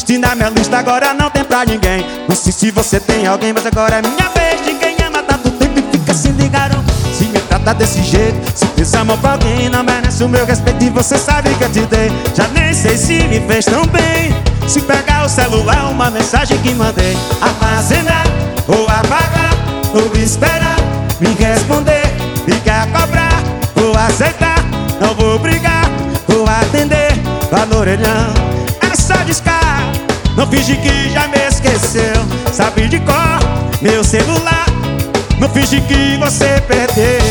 Existe na minha lista, agora não tem pra ninguém. Não sei se você tem alguém, mas agora é minha vez. Ninguém ama tanto tempo e fica se ligaram. Se me trata desse jeito, se fez amor pra alguém, não merece o meu respeito e você sabe que eu te dei. Já nem sei se me fez tão bem. Se pegar o celular, uma mensagem que mandei, armazenar ou apagar, ou esperar me responder, ligar, cobrar, vou aceitar, não vou brigar, vou atender, valor orelhão, é só discar. Não finge que já me esqueceu, sabe de cor meu celular. Não finge que você perdeu,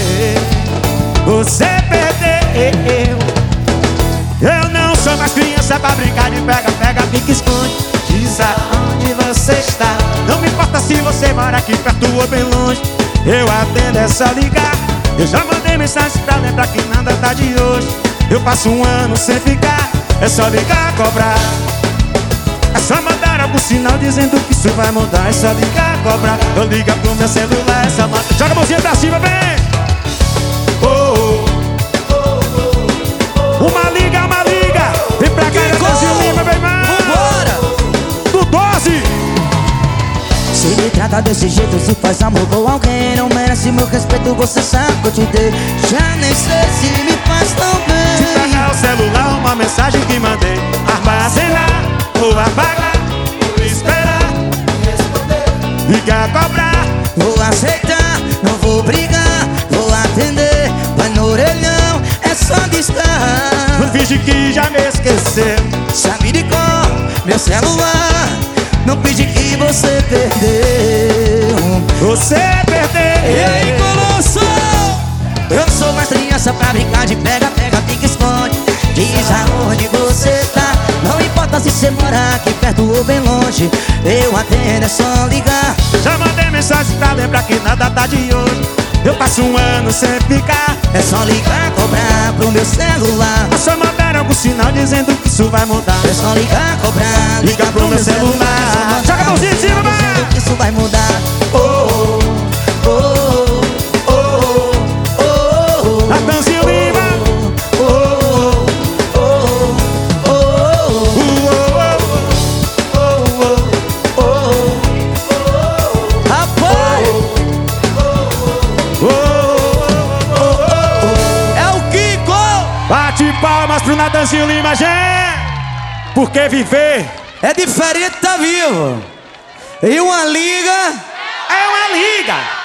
você perdeu. Eu não sou mais criança pra brincar de pega, pega, pique, esconde. Diz aonde você está, não me importa se você mora aqui perto ou bem longe. Eu atendo, é só ligar. Eu já mandei mensagem pra lembrar que nada tá de hoje. Eu passo um ano sem ficar, é só ligar, cobrar. É só mandar algum sinal dizendo que isso vai mudar. É só ligar, cobrar. Eu ligo pro meu celular, é só mandar. Joga a mãozinha pra cima, vem! Oh, oh, oh, oh. Uma liga, vem pra cá, Natanzinho Lima, meu irmão! Vambora! Do 12! Se me trata desse jeito, se faz amor com alguém, não merece meu respeito, você sabe que eu te dei. Já nem sei se me faz tão bem. Se pegar o celular, uma mensagem que mandei, armazenar ou apagar, ou esperar, responder, ligar, cobrar, vou aceitar, não vou brigar, vou atender, vai no orelhão, é só discar. Não finge que já me esqueceu, sabe de cor meu celular. Não finge que você perdeu, você perdeu. E aí, Colosso? Eu não sou mais criança pra brincar de pega, pega, pique, esconde. Diz aonde você tá, não importa se você mora aqui perto ou bem longe. Eu atendo, é só ligar. Já mandei mensagem pra lembrar que nada tá de hoje. Eu passo um ano sem ficar, é só ligar, cobrar pro meu celular. É só mandar algum sinal dizendo que isso vai mudar. É só ligar, cobrar, ligar pro meu celular. Joga a mãozinha em cima, vai! dizendo que isso vai mudar. Oh, oh, oh, oh, oh, oh. Natanzinho Lima. Bate palmas pro Natanzinho Lima, gente! Porque viver é diferente, tá vivo. E uma liga é uma liga.